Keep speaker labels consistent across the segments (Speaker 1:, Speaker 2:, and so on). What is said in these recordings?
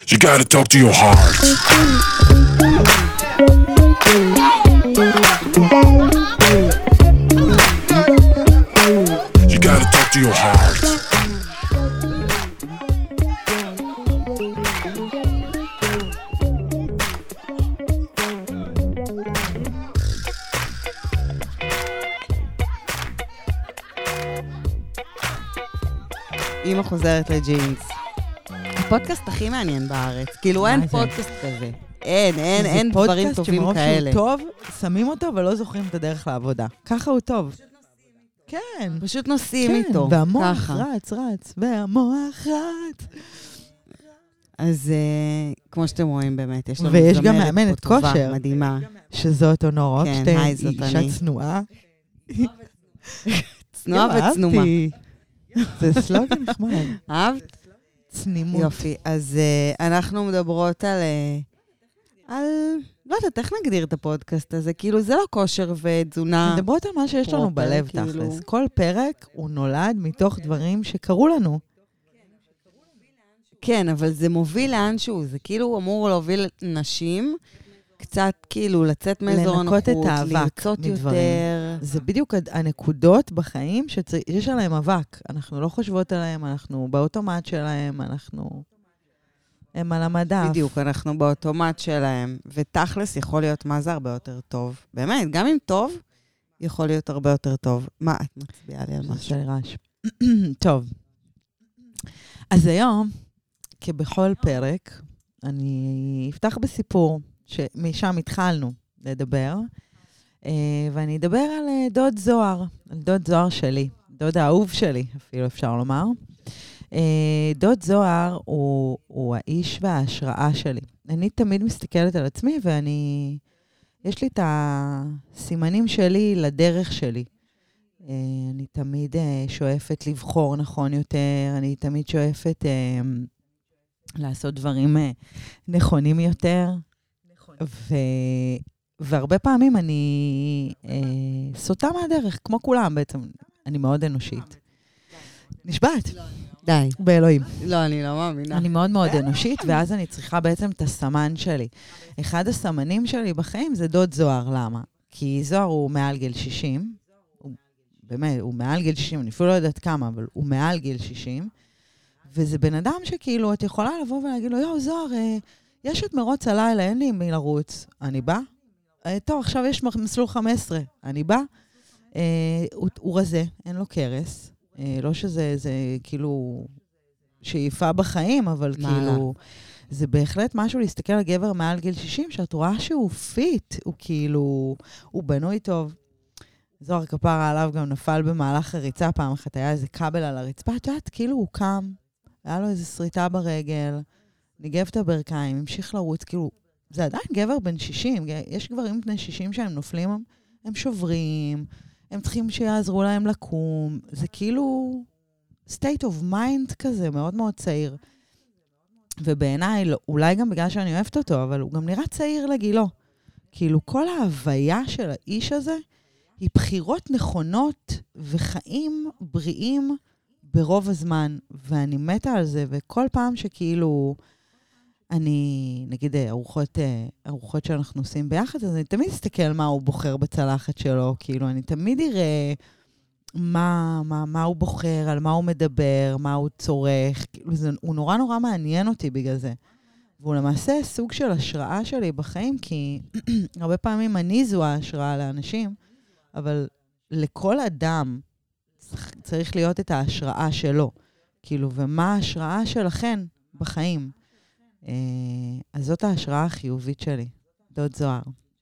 Speaker 1: You gotta talk to your heart. You gotta talk to your heart.
Speaker 2: אמא חוזרת לג'ינס. הפודקאסט הכי מעניין בארץ. כאילו אין פודקאסט כזה. אין דברים טובים כאלה.
Speaker 3: זה פודקאסט שמרוב שהוא טוב, שמים אותו ולא זוכרים את הדרך לעבודה. ככה הוא טוב. כן.
Speaker 2: פשוט נוסעים איתו.
Speaker 3: והמוח רץ, והמוח רץ.
Speaker 2: אז כמו שאתם רואים באמת, יש לנו
Speaker 3: ויש גם מאמנת כושר.
Speaker 2: מדהימה.
Speaker 3: שזאת אונור רוקשטיין,
Speaker 2: היי, זאת
Speaker 3: אישה
Speaker 2: אני.
Speaker 3: צנועה.
Speaker 2: צנועה וצנומה.
Speaker 3: זה סלוגן נחמד.
Speaker 2: אהבת?
Speaker 3: צנימות.
Speaker 2: יופי, אז אנחנו מדברות על, לא יודעת, איך נגדיר את הפודקאסט הזה? כאילו, זה לא כושר ותזונה.
Speaker 3: מדברות על מה שיש לנו בלב תכלס. כל פרק הוא נולד מתוך דברים שקרו לנו.
Speaker 2: כן, אבל זה מוביל לאנשהו. זה כאילו אמור להוביל נשים, קצת כאילו לצאת מאזור הנוחות,
Speaker 3: לנקות את האבק
Speaker 2: לרצות
Speaker 3: מדברים.
Speaker 2: יותר.
Speaker 3: זה בדיוק הנקודות בחיים שיש עליהם אבק. אנחנו לא חושבות עליהם, אנחנו באוטומט שלהם, הם על המדף.
Speaker 2: בדיוק, אנחנו באוטומט שלהם. ותכלס יכול להיות מה זה הרבה יותר טוב. באמת, גם אם טוב, יכול להיות הרבה יותר טוב. מה, את מצביעה לי על משהו?
Speaker 3: של רעש. טוב. אז היום, כבכל פרק, אני אפתח בסיפור שמשם התחלנו לדבר, ואני אדבר על דוד זוהר, על דוד זוהר שלי, דוד האהוב שלי, אפילו אפשר לומר. דוד זוהר הוא האיש וההשראה שלי. אני תמיד מסתכלת על עצמי, יש לי את הסימנים שלי לדרך שלי. אני תמיד שואפת לבחור נכון יותר, אני תמיד שואפת לעשות דברים נכונים יותר, והרבה פעמים אני סוטה מהדרך, כמו כולם בעצם. אני מאוד אנושית. נשבעת.
Speaker 2: די.
Speaker 3: באלוהים.
Speaker 2: לא, אני לא מאמינה.
Speaker 3: אני מאוד מאוד אנושית, ואז אני צריכה בעצם את הסמן שלי. אחד הסמנים שלי בחיים זה דוד זוהר. למה? כי זוהר הוא מעל גיל 60. באמת, הוא מעל גיל 60, אני אפילו לא יודעת כמה, אבל הוא מעל גיל 60. וזה בן אדם שכאילו, את יכולה לבוא ולהגיד לו, יואו, זוהר, יש את מרוץ הלילה, אין לי מי לרוץ. אני בא? טוב, עכשיו יש מסלול 15. אני בא? הוא רזה, אין לו קרס. לא שזה כאילו שאיפה בחיים, אבל כאילו, זה בהחלט משהו להסתכל על גבר מעל גיל 60, שאת רואה שהוא פיט, הוא כאילו, הוא בנוי טוב. זוהר כפרה עליו גם נפל במהלך הריצה, פעם אחת היה איזה כבל על הרצפה, את יודעת, כאילו הוא קם, היה לו איזו שריטה ברגל, ניגב את הברכיים, המשיך לרוץ, כאילו, זה עדיין גבר בן 60, יש גברים בני 60 שהם נופלים, הם שוברים, הם צריכים שיעזרו להם לקום, זה כאילו state of mind כזה, מאוד מאוד צעיר. ובעיניי, אולי גם בגלל שאני אוהבת אותו, אבל הוא גם נראה צעיר לגילו. כאילו כל ההוויה של האיש הזה, היא בחירות נכונות וחיים בריאים ברוב הזמן, ואני מתה על זה, וכל פעם שכאילו אני, נגיד, ארוחות שאנחנו עושים ביחד, אז אני תמיד אסתכל מה הוא בוחר בצלחת שלו, כאילו אני תמיד אראה מה הוא בוחר, על מה הוא מדבר, מה הוא צורך, כאילו הוא נורא נורא מעניין אותי בגלל זה. והוא למעשה סוג של השראה שלי בחיים, כי הרבה פעמים אני זו ההשראה לאנשים, אבל לכל אדם צריך להיות את ההשראה שלו. כאילו, ומה ההשראה שלכן בחיים? אז זאת ההשראה החיובית שלי, דוד זוהר.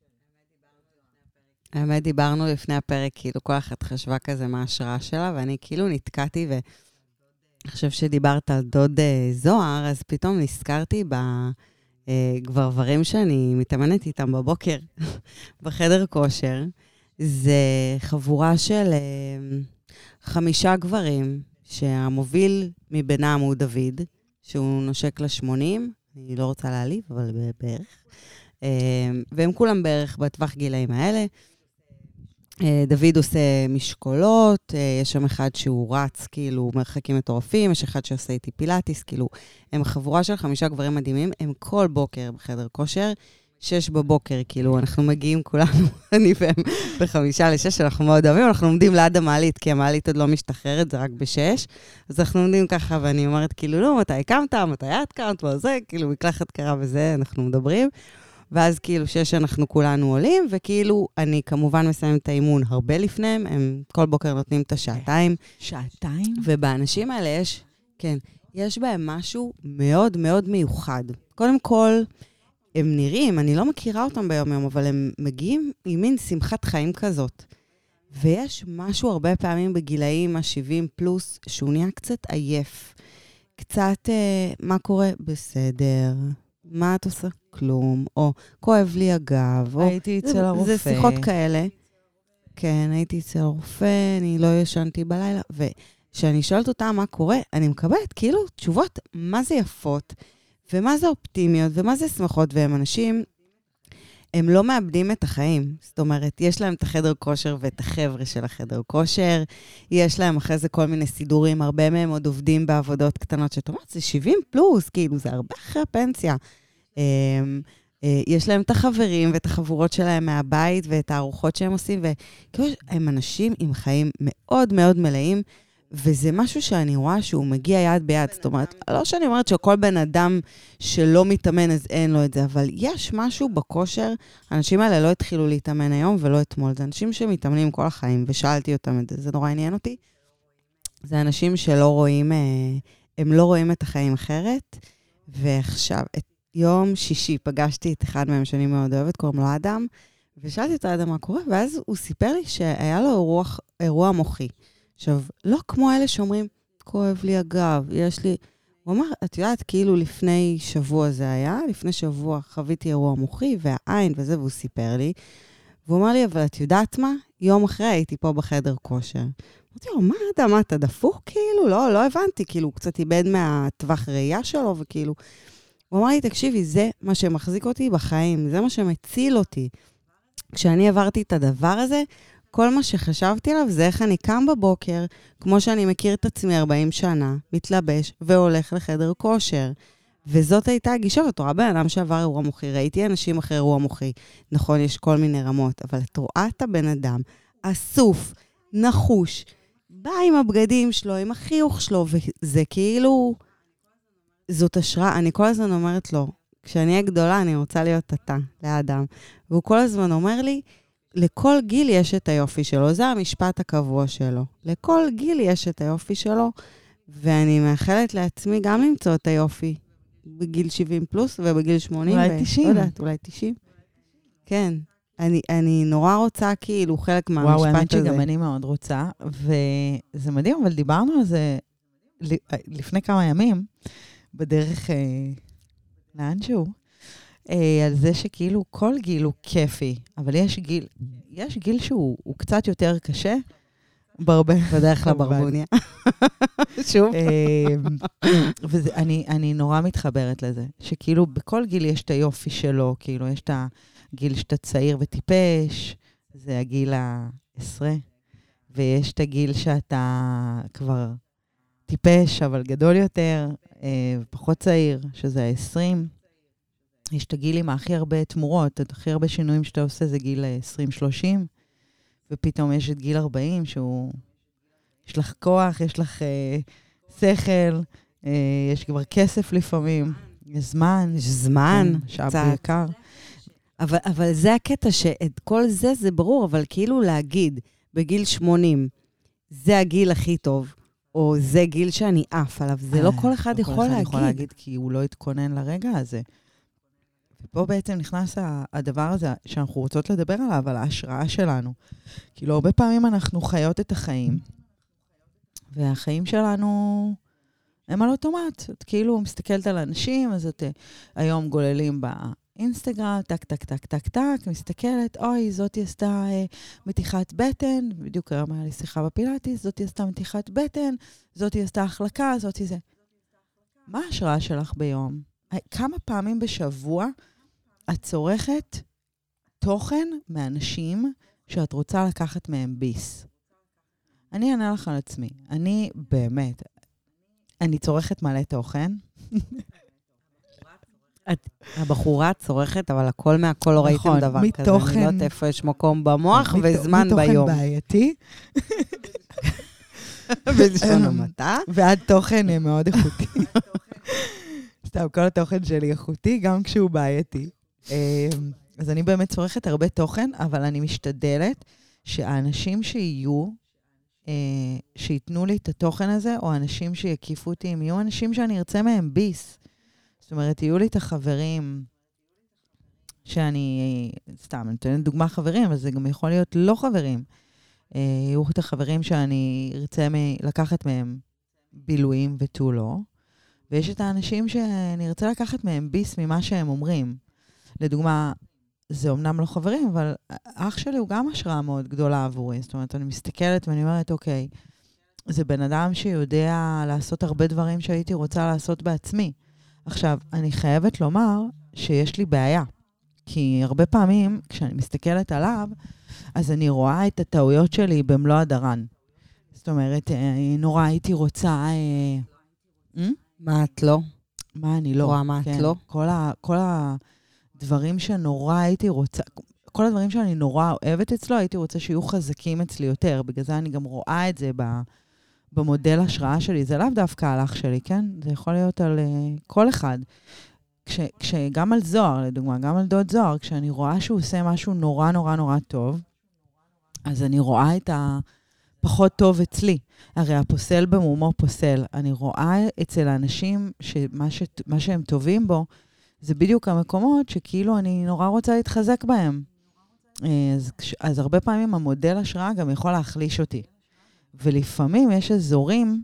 Speaker 2: האמת, דיברנו לפני הפרק, כאילו כל אחת חשבה כזה מה ההשראה שלה, ואני כאילו נתקעתי, ואני חושב שדיברת על דוד זוהר, אז פתאום נזכרתי בגברברים שאני מתאמנת איתם בבוקר, בחדר כושר. זה חבורה של 5 גברים, שהמוביל מבינם הוא דוד, שהוא נושק ל-80, אני לא רוצה להעליב, אבל בערך. והם כולם בערך בטווח גילאים האלה. דוד עושה משקולות, יש שם אחד שהוא רץ, כאילו, מרחקים מטורפים, יש אחד שעושה איתי פילאטיס, כאילו, הם חבורה של 5 גברים מדהימים, הם כל בוקר בחדר כושר, 6 בבוקר, כאילו, אנחנו מגיעים כולנו, אני והם, 5-6, אנחנו מאוד אוהבים, אנחנו עומדים ליד המעלית, כי המעלית עוד לא משתחררת, זה רק ב6, אז אנחנו עומדים ככה, ואני אומרת, כאילו, לא, מתי קמת, מתי את קמת, וזה, כאילו, מקלחת קרה וזה, אנחנו מדברים, ואז כאילו 6 אנחנו כולנו עולים, וכאילו אני כמובן מסיים את האימון הרבה לפניהם, הם כל בוקר נותנים את השעתיים.
Speaker 3: שעתיים?
Speaker 2: ובאנשים האלה יש, כן, יש בהם משהו מאוד מאוד מיוחד. קודם כל, הם נראים, אני לא מכירה אותם ביום יום, אבל הם מגיעים עם מין שמחת חיים כזאת. ויש משהו הרבה פעמים בגילאים ה-70 פלוס, שהוא נהיה קצת עייף. קצת, מה קורה? בסדר. מה את עושה? כלום. או כואב לי הגב.
Speaker 3: הייתי אצל הרופא.
Speaker 2: זה שיחות כאלה. כן, הייתי אצל הרופא, אני לא ישנתי בלילה. וכשאני שואלת אותה מה קורה, אני מקבלת כאילו תשובות מה זה יפות, ומה זה אופטימיות, ומה זה שמחות, והם אנשים, הם לא מאבדים את החיים. זאת אומרת, יש להם את החדר כושר ואת החבר'ה של החדר כושר, יש להם אחרי זה כל מיני סידורים, הרבה מהם עוד עובדים בעבודות קטנות, שאת אומרת, זה 70 פלוס, כאילו, זה הרבה אחרי הפנסיה. יש להם את החברים ואת החבורות שלהם מהבית, ואת הארוחות שהם עושים, וכאילו, הם אנשים עם חיים מאוד מאוד מלאים, וזה משהו שאני רואה שהוא מגיע יד ביד, זאת אומרת, לא שאני אומרת שכל בן אדם שלא מתאמן אז אין לו את זה, אבל יש משהו בכושר, האנשים האלה לא התחילו להתאמן היום ולא אתמול, זה אנשים שמתאמנים כל החיים, ושאלתי אותם את זה, זה נורא עניין אותי. זה אנשים שלא רואים, הם לא רואים את החיים אחרת, ועכשיו, יום שישי פגשתי את אחד מהם שאני מאוד אוהבת, קוראים לו אדם, ושאלתי את האדם מה קורה, ואז הוא סיפר לי שהיה לו אירוע מוחי. עכשיו, לא כמו אלה שאומרים, כואב לי הגב, יש לי... הוא אמר, את יודעת, כאילו לפני שבוע זה היה, לפני שבוע חוויתי אירוע מוחי, והעין וזה, והוא סיפר לי. והוא אמר לי, אבל את יודעת מה? יום אחרי הייתי פה בחדר כושר. אמרתי לו, מה אדם, מה, אתה דפוק? כאילו, לא הבנתי, כאילו, הוא קצת איבד מהטווח ראייה שלו, וכאילו... הוא אמר לי, תקשיבי, זה מה שמחזיק אותי בחיים, זה מה שמציל אותי. כשאני עברתי את הדבר הזה, כל מה שחשבתי עליו זה איך אני קם בבוקר, כמו שאני מכיר את עצמי 40 שנה, מתלבש והולך לחדר כושר. וזאת הייתה הגישה, ואת רואה בן אדם שעבר אירוע מוחי, ראיתי אנשים אחרי אירוע מוחי. נכון, יש כל מיני רמות, אבל את רואה את הבן אדם, אסוף, נחוש, בא עם הבגדים שלו, עם החיוך שלו, וזה כאילו, זאת השראה. אני כל הזמן אומרת לו, כשאני אהיה גדולה, אני רוצה להיות אתה, לאדם. והוא כל הזמן אומר לי, לכל גיל יש את היופי שלו, זה המשפט הקבוע שלו. לכל גיל יש את היופי שלו, ואני מאחלת לעצמי גם למצוא את היופי בגיל 70 פלוס ובגיל 80.
Speaker 3: אולי 90.
Speaker 2: לא יודעת, אולי 90. כן, אני נורא רוצה כאילו חלק מהמשפט הזה.
Speaker 3: וואו, האמת שגם אני מאוד רוצה, וזה מדהים, אבל דיברנו על זה לפני כמה ימים, בדרך לאנשהו. על זה שכאילו כל גיל הוא כיפי, אבל יש גיל שהוא קצת יותר קשה,
Speaker 2: בדרך לברבוניה. שוב.
Speaker 3: ואני נורא מתחברת לזה, שכאילו בכל גיל יש את היופי שלו, כאילו יש את הגיל שאתה צעיר וטיפש, זה הגיל ה-10, ויש את הגיל שאתה כבר טיפש, אבל גדול יותר, ופחות צעיר, שזה ה-20, יש את הגיל עם הכי הרבה תמורות, את הכי הרבה שינויים שאתה עושה, זה גיל 20-30, ופתאום יש את גיל 40, שהוא, יש לך כוח, יש לך שכל, יש כבר כסף לפעמים, יש זמן.
Speaker 2: יש זמן.
Speaker 3: משאב יקר.
Speaker 2: אבל זה הקטע שאת כל זה זה ברור, אבל כאילו להגיד בגיל 80, זה הגיל הכי טוב, או זה גיל שאני עף עליו, זה לא כל אחד יכול להגיד.
Speaker 3: יכול להגיד, כי הוא לא התכונן לרגע הזה. ופה בעצם נכנס הדבר הזה שאנחנו רוצות לדבר עליו, על ההשראה שלנו. כאילו, הרבה פעמים אנחנו חיות את החיים, והחיים שלנו הם על אוטומט. את כאילו מסתכלת על אנשים, אז את היום גוללים באינסטגרם, טק, טק, טק, טק, טק, מסתכלת, אוי, זאתי עשתה מתיחת בטן, בדיוק היה לי שיחה בפילאטיס, זאתי עשתה מתיחת בטן, זאתי עשתה החלקה, זאתי זה. מה ההשראה שלך ביום? כמה פעמים בשבוע את צורכת תוכן מאנשים שאת רוצה לקחת מהם ביס? אני אענה לך על עצמי. אני באמת, אני צורכת מלא תוכן.
Speaker 2: הבחורה צורכת, אבל הכל מהכל לא ראיתם דבר כזה. אני לא יודעת איפה יש מקום במוח וזמן ביום.
Speaker 3: מתוכן בעייתי.
Speaker 2: בלשון המעטה.
Speaker 3: ועד תוכן מאוד איכותי. סתם, כל התוכן שלי איכותי, גם כשהוא בעייתי. אז אני באמת צורכת הרבה תוכן, אבל אני משתדלת שהאנשים שיהיו, שיתנו לי את התוכן הזה, או אנשים שיקיפו אותי, הם יהיו אנשים שאני ארצה מהם ביס. זאת אומרת, יהיו לי את החברים שאני, סתם, אני נותנת דוגמה חברים, אבל זה גם יכול להיות לא חברים. יהיו את החברים שאני ארצה לקחת מהם בילויים ותו לא, ויש את האנשים שאני ארצה לקחת מהם ביס ממה שהם אומרים. לדוגמה, זה אומנם לא חברים, אבל אח שלי הוא גם השראה מאוד גדולה עבורי. זאת אומרת, אני מסתכלת ואני אומרת, אוקיי, זה בן אדם שיודע לעשות הרבה דברים שהייתי רוצה לעשות בעצמי. עכשיו, אני חייבת לומר שיש לי בעיה, כי הרבה פעמים כשאני מסתכלת עליו, אז אני רואה את הטעויות שלי במלוא הדרן. זאת אומרת, נורא הייתי רוצה...
Speaker 2: מה את לא?
Speaker 3: מה אני לא?
Speaker 2: רואה מה את לא?
Speaker 3: כל הדברים שנורא הייתי רוצה... כל הדברים שאני נורא אוהבת אצלו, הייתי רוצה שיהיו חזקים אצלי יותר. בגלל זה אני גם רואה את זה במודל השראה שלי. זה לאו דווקא על אח שלי, כן? זה יכול להיות על כל אחד. גם על זוהר, לדוגמה, גם על דוד זוהר, כשאני רואה שהוא עושה משהו נורא נורא נורא טוב, אז אני רואה את הפחות טוב אצלי. הרי הפוסל במומו פוסל. אני רואה אצל האנשים שמה שהם טובים בו, זה בדיוק המקומות שכאילו אני נורא רוצה להתחזק בהם. אז הרבה פעמים המודל השראה גם יכול להחליש אותי. ולפעמים יש אזורים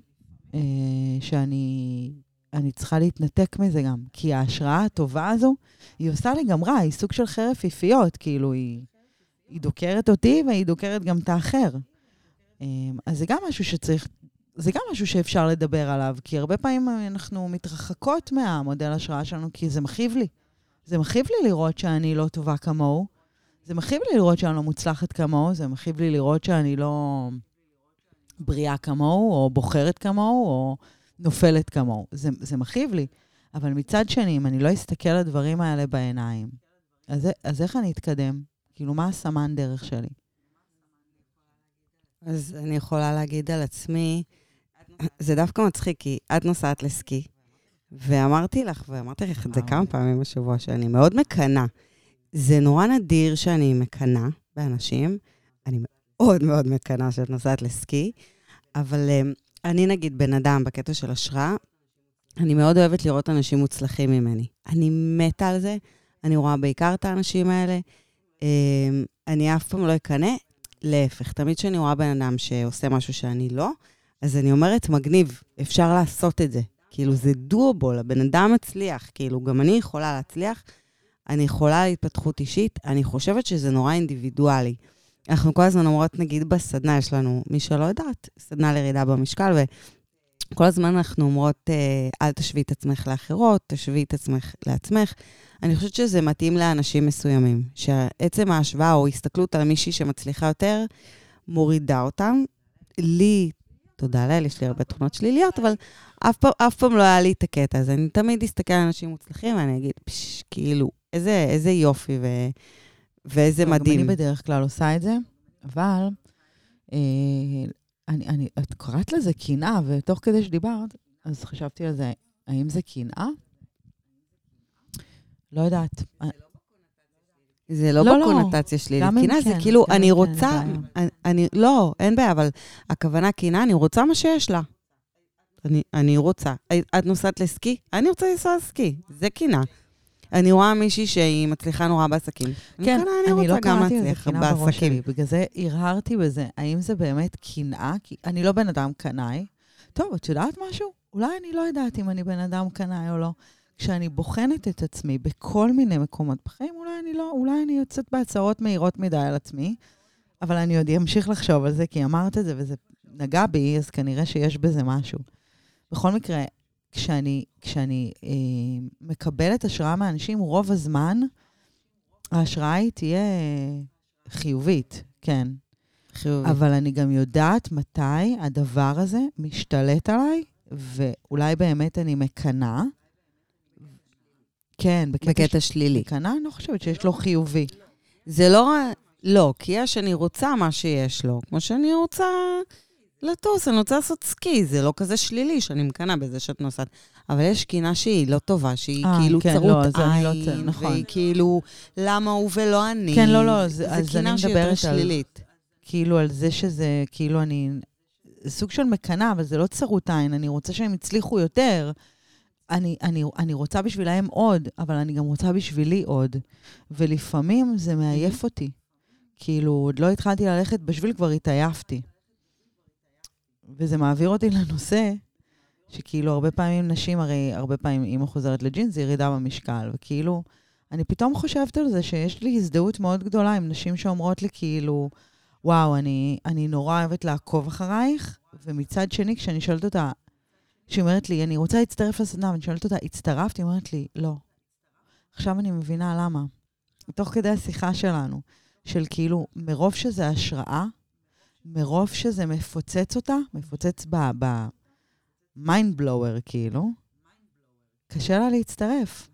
Speaker 3: שאני צריכה להתנתק מזה גם. כי ההשראה הטובה הזו, היא עושה לי גם רע, היא סוג של חרב פיפיות, כאילו היא דוקרת אותי והיא דוקרת גם את האחר. אז זה גם משהו שצריך, זה גם משהו שאפשר לדבר עליו, כי הרבה פעמים אנחנו מתרחקות מהמודל השראה שלנו, כי זה מכאיב לי. זה מכאיב לי לראות שאני לא טובה כמוהו, זה מכאיב לי לראות שאני לא מוצלחת כמוהו, זה מכאיב לי לראות שאני לא בריאה כמוהו, או בוחרת כמוהו, או נופלת כמוהו. זה מכאיב לי. אבל מצד שני, אם אני לא אסתכל על הדברים האלה בעיניים, אז איך אני אתקדם? כאילו, מה הסמן דרך שלי?
Speaker 2: אז אני יכולה להגיד על עצמי, זה דווקא מצחיק, כי את נוסעת לסקי, ואמרתי לך את זה כמה פעמים בשבוע, שאני מאוד מקנה. זה נורא נדיר שאני מקנה באנשים, אני מאוד מאוד מקנה שאת נוסעת לסקי, אבל אני נגיד בן אדם בקטע של השראה, אני מאוד אוהבת לראות אנשים מוצלחים ממני. אני מתה על זה, אני רואה בעיקר את האנשים האלה, אני אף פעם לא אקנה, להפך, תמיד שאני רואה בן אדם שעושה משהו שאני לא, אז אני אומרת, מגניב, אפשר לעשות את זה. כאילו, זה דואבול, הבן אדם מצליח, כאילו, גם אני יכולה להצליח, אני יכולה להתפתחות אישית, אני חושבת שזה נורא אינדיבידואלי. אנחנו כל הזמן אומרות, נגיד, בסדנה יש לנו, מי שלא יודעת, סדנה לירידה במשקל, וכל הזמן אנחנו אומרות, אל תשווי את עצמך לאחרות, תשווי את עצמך לעצמך. אני חושבת שזה מתאים לאנשים מסוימים, שעצם ההשוואה או הסתכלות על מישהי שמצליחה יותר, מורידה אותם. לי, תודה לאל, יש לי הרבה תכונות שליליות, אבל אף פעם לא היה לי את הקטע הזה. אני תמיד אסתכל על אנשים מוצלחים, ואני אגיד, כאילו, איזה יופי ואיזה מדהים.
Speaker 3: אני בדרך כלל עושה את זה, אבל את קראת לזה קנאה, ותוך כדי שדיברת, אז חשבתי על זה, האם זה קנאה? לא יודעת.
Speaker 2: זה לא בקונוטציה שלי. קנאה זה כאילו, אני רוצה, לא, אין בעיה, אבל הכוונה קנאה, אני רוצה מה שיש לה. אני רוצה. את נוסעת לסקי? אני רוצה לנסוע לסקי. זה קנאה. אני רואה מישהי שהיא מצליחה נורא בעסקים.
Speaker 3: כן, אני לא קראתי את זה קנאה בראש שלי. בגלל זה הרהרתי בזה. האם זה באמת קנאה? כי אני לא בן אדם קנאי. טוב, את יודעת משהו? אולי אני לא יודעת אם אני בן אדם קנאי או לא. כשאני בוחנת את עצמי בכל מיני מקומות בחיים, אולי אני יוצאת בהצהרות מהירות מדי על עצמי, אבל אני עוד אמשיך לחשוב על זה, כי אמרת את זה וזה נגע בי, אז כנראה שיש בזה משהו. בכל מקרה, כשאני מקבלת השראה מאנשים, רוב הזמן, ההשראה היא תהיה חיובית. כן.
Speaker 2: חיובי.
Speaker 3: אבל אני גם יודעת מתי הדבר הזה משתלט עליי, ואולי באמת אני מקנה. כן,
Speaker 2: בקטע שלילי.
Speaker 3: מקנה, אני לא חושבת שיש לו חיובי.
Speaker 2: זה לא, כי יש, אני רוצה מה שיש לו. כמו שאני רוצה לטוס, אני רוצה לעשות סקי. זה לא כזה שלילי שאני מקנה בזה שאת נוסעת. אבל יש קינה שהיא לא טובה, שהיא כאילו
Speaker 3: כן,
Speaker 2: צרות
Speaker 3: לא,
Speaker 2: עין,
Speaker 3: נכון.
Speaker 2: והיא כאילו, למה הוא ולא אני?
Speaker 3: כן, לא, אז
Speaker 2: זה
Speaker 3: אני
Speaker 2: קינה שהיא
Speaker 3: מדברת
Speaker 2: יותר שלילית.
Speaker 3: כאילו על זה שזה, כאילו אני, סוג של מקנה, אבל זה לא צרות עין, אני רוצה שהם יצליחו יותר. אני רוצה בשבילהם עוד, אבל אני גם רוצה בשבילי עוד. ולפעמים זה מעייף אותי. כאילו, עוד לא התחלתי ללכת בשביל, כבר התעייפתי. וזה מעביר אותי לנושא, שכאילו הרבה פעמים נשים, הרי הרבה פעמים אמא חוזרת לג'ינס, זה ירידה במשקל, וכאילו, אני פתאום חושבת על זה שיש לי הזדהות מאוד גדולה עם נשים שאומרות לי כאילו, וואו, אני נורא אוהבת לעקוב אחרייך, ומצד שני, כשאני שואלת אותה, שהיא אומרת לי, אני רוצה להצטרף לסדנה, ואני שואלת אותה, הצטרפת? היא אומרת לי, לא. עכשיו אני מבינה למה. תוך כדי השיחה שלנו, של כאילו, מרוב שזה השראה, מרוב שזה מפוצץ אותה, מפוצץ במיינד בלואוור, כאילו, קשה לה להצטרף.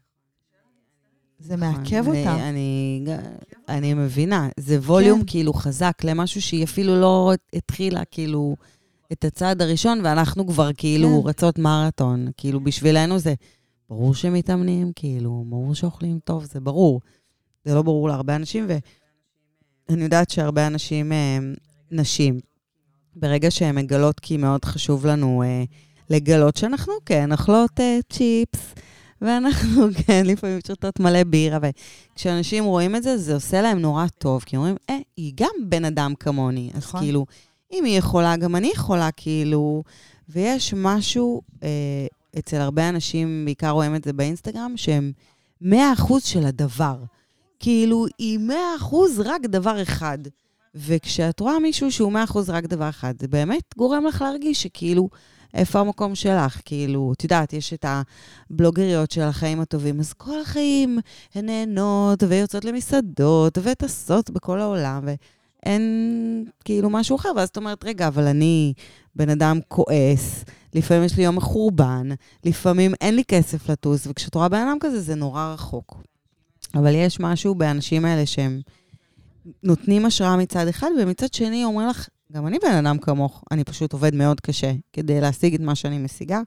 Speaker 3: זה מעכב אותה.
Speaker 2: אני מבינה, זה ווליום כאילו חזק למשהו שהיא אפילו לא התחילה כאילו את הצעד הראשון, ואנחנו כבר כאילו רצות מרתון. כאילו בשבילנו זה ברור שמתאמנים, כאילו ברור שאוכלים טוב, זה ברור. זה לא ברור להרבה אנשים, ואני יודעת שהרבה אנשים, נשים, ברגע שהן מגלות, כי מאוד חשוב לנו לגלות שאנחנו כן אוכלות צ'יפס, ואנחנו כן לפעמים שותות מלא בירה, וכשאנשים רואים את זה, זה עושה להם נורא טוב, כי אומרים, היא גם בן אדם כמוני, אז כאילו, אם היא יכולה, גם אני יכולה, כאילו, ויש משהו, אצל הרבה אנשים, בעיקר רואים את זה באינסטגרם, שהם 100% של הדבר. כאילו, היא 100% רק דבר אחד. וכשאת רואה מישהו שהוא 100% רק דבר אחד, זה באמת גורם לך להרגיש שכאילו, איפה המקום שלך? כאילו, את יודעת, יש את הבלוגריות של החיים הטובים, אז כל החיים הן נהנות ויוצאות למסעדות וטסות בכל העולם, ואין כאילו משהו אחר. ואז את אומרת, רגע, אבל אני בן אדם כועס, לפעמים יש לי יום מחורבן, לפעמים אין לי כסף לטוס, וכשאת רואה בן אדם כזה, זה נורא רחוק. אבל יש משהו באנשים האלה שהם נותנים השראה מצד אחד, ומצד שני אומרים לך, גם אני בן אדם כמוך, אני פשוט עובד מאוד קשה כדי להשיג את מה שאני משיגה,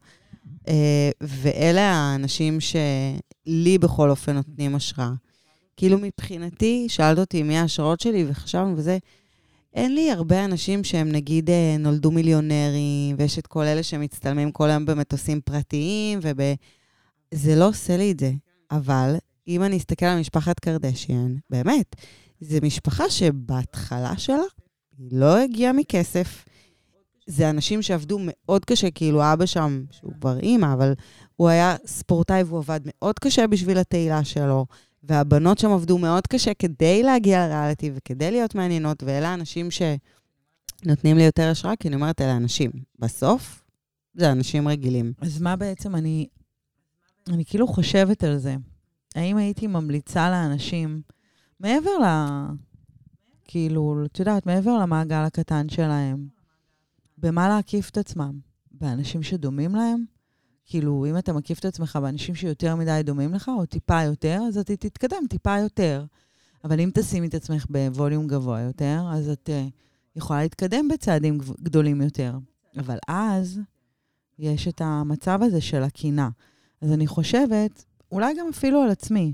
Speaker 2: ואלה האנשים שלי בכל אופן נותנים השראה. כאילו מבחינתי, שאלת אותי מי ההשראות שלי, וחשבנו וזה, אין לי הרבה אנשים שהם נגיד נולדו מיליונרים, ויש את כל אלה שמצטלמים כל היום במטוסים פרטיים, זה לא עושה לי את זה. אבל אם אני אסתכל על משפחת קרדשיאן, באמת, זו משפחה שבהתחלה שלה, היא לא הגיעה מכסף. זה אנשים שעבדו מאוד קשה, כאילו אבא שם, שהוא כבר אימא, אבל הוא היה ספורטאי והוא עבד מאוד קשה בשביל התהילה שלו, והבנות שם עבדו מאוד קשה כדי להגיע לריאליטי וכדי להיות מעניינות, ואלה האנשים שנותנים לי יותר השראה, כי אני אומרת, אלה אנשים. בסוף, זה אנשים רגילים.
Speaker 3: אז מה בעצם אני כאילו חושבת על זה? האם הייתי ממליצה לאנשים, מעבר כאילו, את יודעת, מעבר למעגל הקטן שלהם, במה להקיף את עצמם? באנשים שדומים להם? כאילו, אם אתה מקיף את עצמך באנשים שיותר מדי דומים לך, או טיפה יותר, אז אתה תתקדם טיפה יותר. אבל אם תשימי את עצמך בווליום גבוה יותר, אז את יכולה להתקדם בצעדים גדולים יותר. אבל אז יש את המצב הזה של הקינה. אז אני חושבת, אולי גם אפילו על עצמי,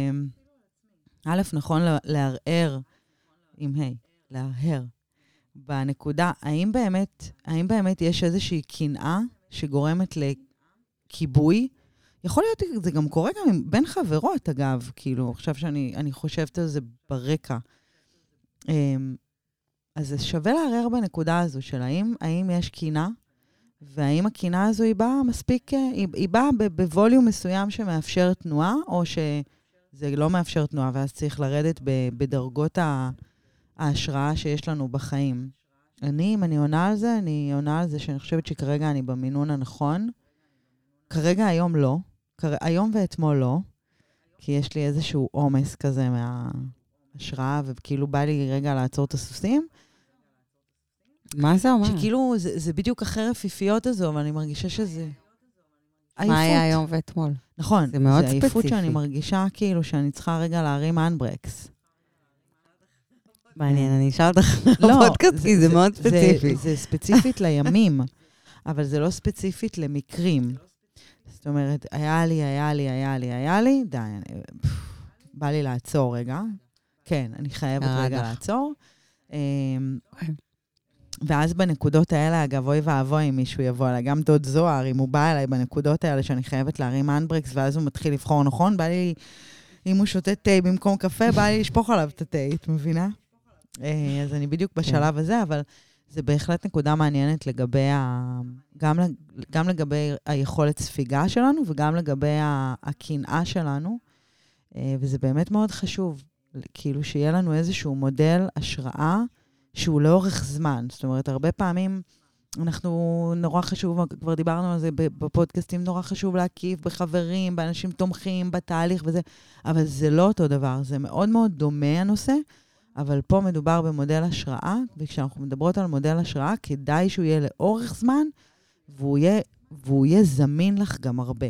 Speaker 3: א', נכון לערער, להרהר, בנקודה, האם באמת יש איזושהי קנאה שגורמת לכיבוי? יכול להיות, זה גם קורה גם בין חברות, אגב, כאילו, עכשיו שאני חושבת על זה ברקע. אז זה שווה לערער בנקודה הזו של האם יש קנאה, והאם הקנאה הזו היא באה מספיק, היא באה בווליום מסוים שמאפשר תנועה, או שזה לא מאפשר תנועה, ואז צריך לרדת בדרגות ההשראה שיש לנו בחיים. אם אני עונה על זה, אני עונה על זה שאני חושבת שכרגע אני במינון הנכון. כרגע היום לא. היום ואתמול לא. כי יש לי איזשהו עומס כזה השראה, וכאילו בא לי רגע לעצור את הסוסים.
Speaker 2: מה זה אומר?
Speaker 3: שכאילו, זה בדיוק אחרי רפיפיות הזו, אבל אני מרגישה שזה עייפות.
Speaker 2: מה היה היום ואתמול?
Speaker 3: נכון,
Speaker 2: זה מאוד
Speaker 3: זה עייפות
Speaker 2: ספציפי.
Speaker 3: שאני מרגישה כאילו שאני צריכה רגע להרים אנברקס.
Speaker 2: מעניין, אני אשאל אותך
Speaker 3: לא,
Speaker 2: בפודקאסט, כי זה מאוד ספציפי.
Speaker 3: זה ספציפית לימים, אבל זה לא ספציפית למקרים. זאת אומרת, היה לי, די, בא לי לעצור רגע. כן, אני חייבת רגע לעצור. ואז בנקודות האלה, אגב, אוי ואבוי אם מישהו יבוא אליי, גם דוד זוהר, אם הוא בא אליי בנקודות האלה שאני חייבת להרים אנברקס, ואז הוא מתחיל לבחור נכון, בא לי, אם הוא שותה תה במקום קפה, בא לי לשפוך עליו את התה, את מבינה? אז אני בדיוק בשלב הזה, אבל זה בהחלט נקודה מעניינת לגבי גם לגבי היכולת ספיגה שלנו, וגם לגבי הקנאה שלנו, וזה באמת מאוד חשוב, כאילו שיהיה לנו איזשהו מודל השראה, שהוא לאורך זמן. זאת אומרת, הרבה פעמים אנחנו נורא חשוב, כבר דיברנו על זה בפודקאסטים, נורא חשוב להקיף בחברים, באנשים תומכים, בתהליך וזה, אבל זה לא אותו דבר. זה מאוד מאוד דומה הנושא, אבל פה מדובר במודל השראה, וכשאנחנו מדברות על מודל השראה, כדאי שהוא יהיה לאורך זמן, והוא יהיה זמין לך גם הרבה.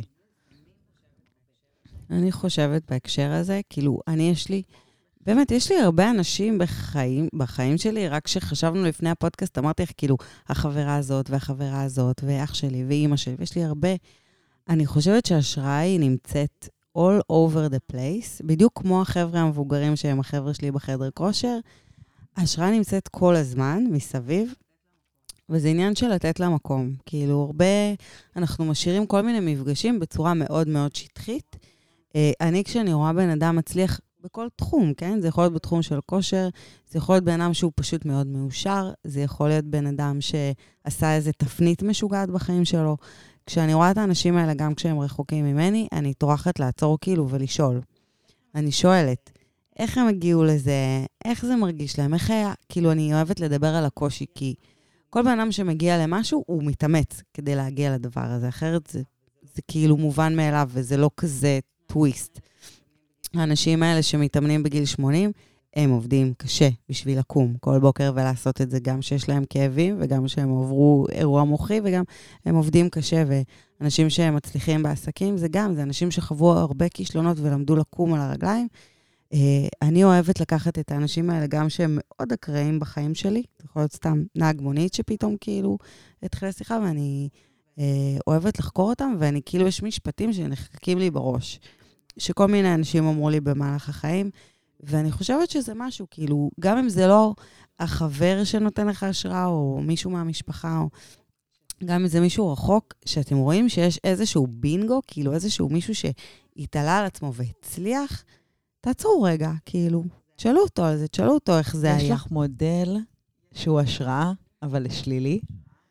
Speaker 2: אני חושבת בהקשר הזה, כאילו, באמת, יש לי הרבה אנשים בחיים שלי, רק כשחשבנו לפני הפודקאסט, אמרתי לך, כאילו, החברה הזאת והחברה הזאת, ואח שלי ואימא שלי, ויש לי הרבה, אני חושבת שההשראה היא נמצאת all over the place, בדיוק כמו החבר'ה המבוגרים שהם החבר'ה שלי בחדר כושר, ההשראה נמצאת כל הזמן מסביב, וזה עניין של לתת לה מקום. כאילו, הרבה, אנחנו משאירים כל מיני מפגשים בצורה מאוד מאוד שטחית. כשאני רואה בן אדם מצליח בכל תחום, כן? זה יכול להיות בתחום של כושר, זה יכול להיות בן אדם שהוא פשוט מאוד מאושר, זה יכול להיות בן אדם שעשה איזו תפנית משוגעת בחיים שלו. כשאני רואה את האנשים האלה, גם כשהם רחוקים ממני, אני טורחת לעצור כאילו ולשאול. אני שואלת, איך הם הגיעו לזה? איך זה מרגיש להם? איך היה? כאילו, אני אוהבת לדבר על הקושי, כי כל בן אדם שמגיע למשהו, הוא מתאמץ כדי להגיע לדבר הזה. אחרת זה כאילו מובן מאליו, וזה לא כזה טוויסט. האנשים האלה שמתאמנים בגיל 80, הם עובדים קשה בשביל לקום כל בוקר ולעשות את זה, גם שיש להם כאבים, וגם שהם עברו אירוע מוחי, וגם הם עובדים קשה, ואנשים שהם מצליחים בעסקים, זה אנשים שחוו הרבה כישלונות ולמדו לקום על הרגליים. אני אוהבת לקחת את האנשים האלה, גם שהם מאוד אקראיים בחיים שלי, זה יכול להיות סתם נהג מונית שפתאום כאילו התחילה שיחה, ואני אוהבת לחקור אותם, ואני כאילו יש משפטים שנחקקים לי בראש. שכל מיני אנשים אמרו לי במהלך החיים, ואני חושבת שזה משהו, כאילו, גם אם זה לא החבר שנותן לך השראה, או מישהו מהמשפחה, או גם אם זה מישהו רחוק, שאתם רואים שיש איזשהו בינגו, כאילו איזשהו מישהו שהתעלה על עצמו והצליח, תעצרו רגע, כאילו, תשאלו אותו על זה, תשאלו אותו איך זה היה.
Speaker 3: יש לך מודל שהוא השראה, אבל לשלילי?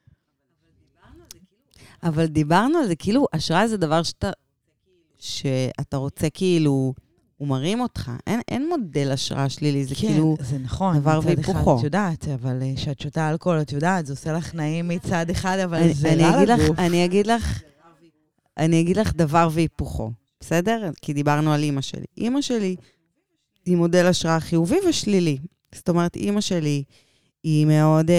Speaker 2: אבל דיברנו על זה, כאילו, השראה זה דבר שאתה רוצה כאילו, הוא מרים אותך. אין מודל השראה שלילי, זה כאילו
Speaker 3: זה נכון,
Speaker 2: דבר והיפוכו.
Speaker 3: את יודעת, אבל כשאת שותה אלכוהול, את יודעת, זה עושה לך נעים מצד אחד, אבל זה רע לגוף.
Speaker 2: אני אגיד לך דבר והיפוכו, בסדר? כי דיברנו על אמא שלי. אמא שלי היא מודל השראה חיובי ושלילי. זאת אומרת, אמא שלי היא מאוד...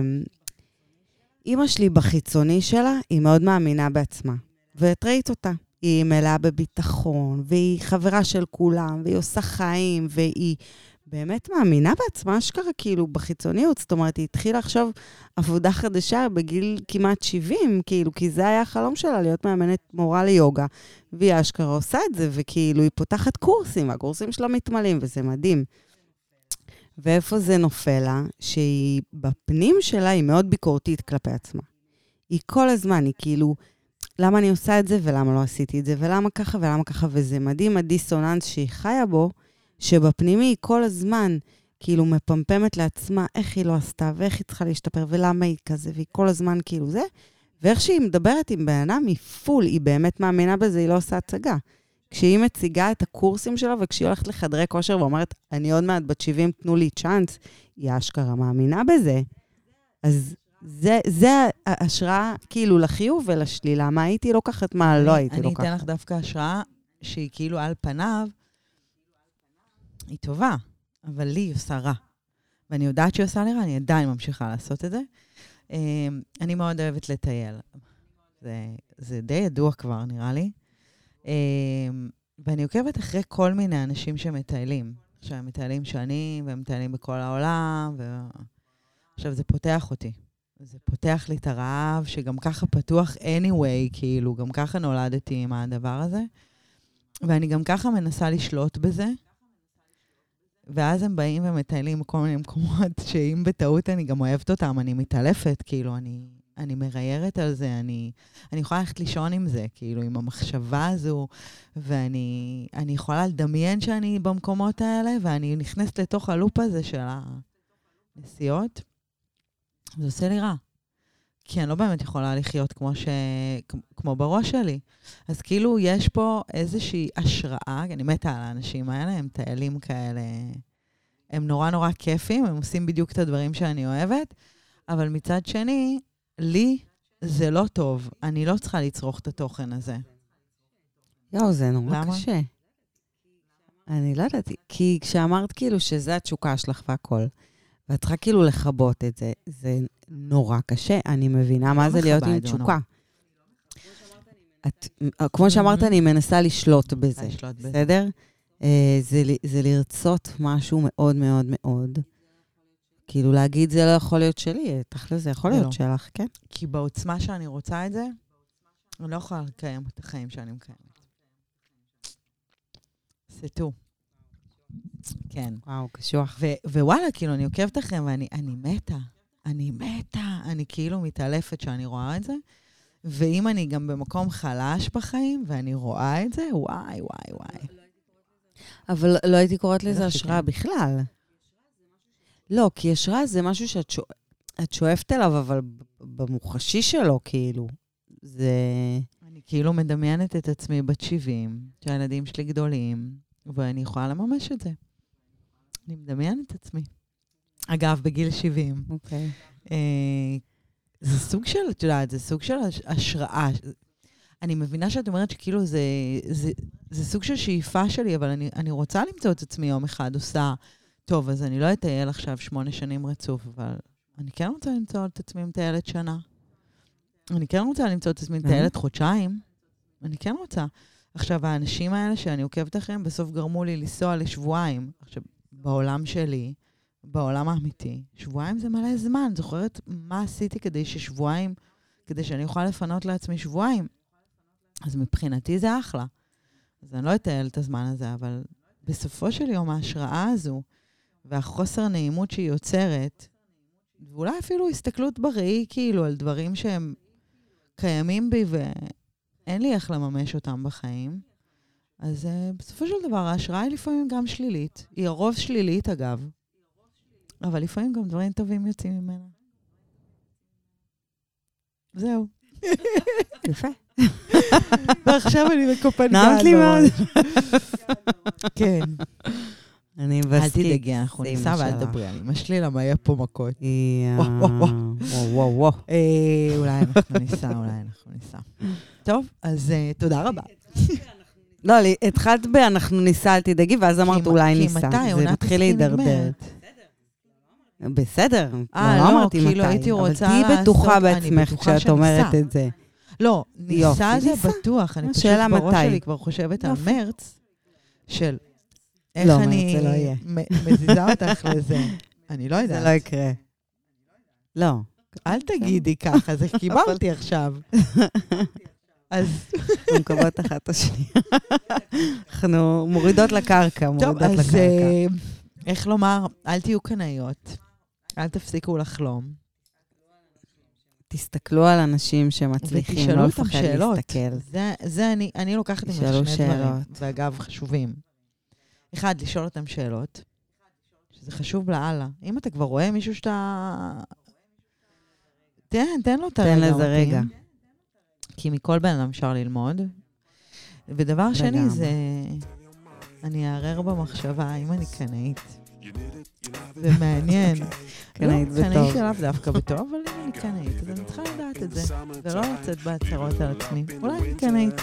Speaker 2: אמא שלי בחיצוני שלה, היא מאוד מאמינה בעצמה. ואת ראית אותה. היא מלאה בביטחון, והיא חברה של כולם, והיא עושה חיים, והיא באמת מאמינה בעצמה, אשכרה כאילו בחיצוניות. זאת אומרת, היא התחילה עכשיו עבודה חדשה בגיל כמעט 70, כאילו, כי זה היה החלום שלה, להיות מאמנת מורה ליוגה, והיא אשכרה עושה את זה, וכאילו היא פותחת קורסים, והקורסים שלה מתמלאים, וזה מדהים. ואיפה זה נופל לה? שהיא בפנים שלה, היא מאוד ביקורתית כלפי עצמה. היא כל הזמן, היא כאילו... למה אני עושה את זה, ולמה לא עשיתי את זה, ולמה ככה, ולמה ככה, וזה מדהים, הדיסוננס שהיא חיה בו, שבפנימי היא כל הזמן, כאילו מפמפמת לעצמה, איך היא לא עשתה, ואיך היא צריכה להשתפר, ולמה היא כזה, והיא כל הזמן כאילו זה, ואיך שהיא מדברת עם בן אדם, היא פול, היא באמת מאמינה בזה, היא לא עושה הצגה. כשהיא מציגה את הקורסים שלה, וכשהיא הולכת לחדרי כושר, ואומרת, אני עוד מעט בת 70, תנו לי צ'אנס, היא אשכרה מאמינה בזה. אז... זה ההשראה כאילו לחיוב ולשלילה. מה הייתי לוקחת, מה לא הייתי לוקחת.
Speaker 3: אני אתן לך דווקא השראה שהיא כאילו על פניו, היא טובה. אבל לי היא עושה רע. ואני יודעת שהיא עושה לי רע, אני עדיין ממשיכה לעשות את זה. אני מאוד אוהבת לטייל. זה די ידוע כבר, נראה לי. ואני עוקבת אחרי כל מיני אנשים שמטיילים. עכשיו, הם מטיילים שנים, והם מטיילים בכל העולם, עכשיו, זה פותח אותי. זה פותח לי את הרעב, שגם ככה פתוח anyway, כאילו, גם ככה נולדתי עם הדבר הזה. ואני גם ככה מנסה לשלוט בזה. ואז הם באים ומטיילים בכל מיני מקומות, שאם בטעות אני גם אוהבת אותם, אני מתעלפת, כאילו, אני מריירת על זה, אני יכולה ללכת לישון עם זה, כאילו, עם המחשבה הזו, ואני יכולה לדמיין שאני במקומות האלה, ואני נכנסת לתוך הלופ הזה של הנסיעות. זה עושה לי רע. כי אני לא באמת יכולה לחיות כמו בראש שלי. אז כאילו יש פה איזושהי השראה, אני מתה על האנשים האלה, הם טיילים כאלה, הם נורא נורא כיפים, הם עושים בדיוק את הדברים שאני אוהבת, אבל מצד שני, לי זה לא טוב. אני לא צריכה לצרוך את התוכן הזה.
Speaker 2: יואו, זה נורא
Speaker 3: למה?
Speaker 2: קשה. אני לא יודעת, כי כשאמרת כאילו שזה התשוקה שלך והכל, ואת צריכה כאילו לחבות את זה, זה נורא קשה. אני מבינה מה זה להיות עם תשוקה. כמו שאמרת, אני מנסה לשלוט בזה, בסדר? זה לרצות משהו מאוד מאוד מאוד. כאילו להגיד זה לא יכול להיות שלי, תכל'ס זה יכול להיות שלך, כן?
Speaker 3: כי בעוצמה שאני רוצה את זה, אני לא יכולה לקיים את החיים שאני מקיימת. זה טו. כן.
Speaker 2: וואו, קשוח.
Speaker 3: ווואלה, כאילו, אני עוקבת לכם, ואני מתה. אני כאילו מתעלפת שאני רואה את זה, ואם אני גם במקום חלש בחיים, ואני רואה את זה, וואי.
Speaker 2: אבל לא הייתי קוראת לזה השראה בכלל. לא, כי השראה זה משהו שאת שואפת אליו, אבל במוחשי שלו, כאילו, זה...
Speaker 3: אני כאילו מדמיינת את עצמי בת 70, שהילדים שלי גדולים, ואני יכולה לממש את זה. אני מדמיינת את עצמי. אגב, בגיל 70.
Speaker 2: אוקיי.
Speaker 3: זה סוג של, את יודעת, זה סוג של השראה. אני מבינה שאת אומרת שכאילו זה סוג של שאיפה שלי, אבל אני רוצה למצוא את עצמי יום אחד עושה, טוב, אז אני לא אטייל עכשיו 8 שנים רצוף, אבל אני כן רוצה למצוא את עצמי מטיילת שנה. אני כן רוצה למצוא את עצמי מטיילת חודשיים. אני כן רוצה. עכשיו, האנשים האלה שאני עוקבת אחריהם, בסוף גרמו לי לנסוע לשבועיים. עכשיו, בעולם שלי, בעולם האמיתי, שבועיים זה מלא זמן. זוכרת מה עשיתי כדי שאני אוכל לפנות לעצמי שבועיים? אז מבחינתי זה אחלה. אז אני לא אטייל את הזמן הזה, אבל בסופו של יום ההשראה הזו, והחוסר נעימות שהיא יוצרת, ואולי אפילו הסתכלות בראי, כאילו, על דברים שהם קיימים בי, ואין לי איך לממש אותם בחיים. אז בסופו של דבר, ההשראה היא לפעמים גם שלילית. היא הרוב שלילית, אגב. אבל לפעמים גם דברים טובים יוצאים ממנה. זהו.
Speaker 2: יפה.
Speaker 3: ועכשיו אני מקופנת
Speaker 2: נעמת לי מאוד.
Speaker 3: כן.
Speaker 2: אני
Speaker 3: אל
Speaker 2: בסקיק.
Speaker 3: תדאגי, אנחנו ניסע ואל תדברי על אמא שלי, למה יהיה פה מכות.
Speaker 2: וואו.
Speaker 3: אולי אנחנו ניסע. טוב, אז תודה רבה.
Speaker 2: לא, התחלת אנחנו ניסע, אל תדאגי, ואז אמרת אולי ניסע.
Speaker 3: כי מתי?
Speaker 2: זה מתחיל להידרדר. בסדר, לא אמרתי מתי.
Speaker 3: כאילו הייתי רוצה לעשות,
Speaker 2: תהי בטוחה בעצמך כשאת אומרת את זה.
Speaker 3: לא, ניסה זה בטוח. אני פשוט בראש שלי כבר חושבת על מרץ, של איך אני מזיזה אותך לזה. אני לא יודעת.
Speaker 2: זה לא יקרה. לא.
Speaker 3: אל תגידי ככה, זה קיבלתי עכשיו. אז...
Speaker 2: מקוות אחת השנייה. אנחנו מורידות לקרקע,
Speaker 3: טוב, אז איך לומר, אל תהיו קנאיות. אל תפסיקו לחלום.
Speaker 2: תסתכלו על אנשים שמצליחים, לא לפחד להסתכל.
Speaker 3: זה אני לוקחת עם שני דברים, ואגב, חשובים. אחד, לשאול אותם שאלות, שזה חשוב לאללה. אם אתה כבר רואה מישהו שאתה... תן לו את הרגע.
Speaker 2: תן לזה רגע.
Speaker 3: כי מכל בן אדם אפשר ללמוד. ודבר שני זה... אני אערער במחשבה, אם אני קנאית. זה מעניין.
Speaker 2: קנאית בטוב.
Speaker 3: קנאית אליו דווקא בטוב, אבל אם אני קנאית, אז אני צריכה לדעת את זה. ולא לצאת בהצהרות על עצמי. אולי אני קנאית.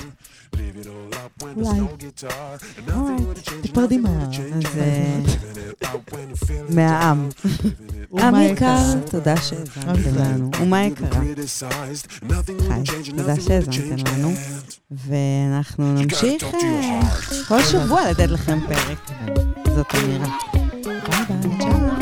Speaker 3: אולי. תפרדי מה...
Speaker 2: אז מהעם.
Speaker 3: אומה יקרה.
Speaker 2: תודה שהזמנתם לנו. אומה יקרה. חי, תודה שהזמנתם לנו. ואנחנו נמשיך כל שבוע לתת לכם פרק. זאת אמירה. ביי ביי, צ'או.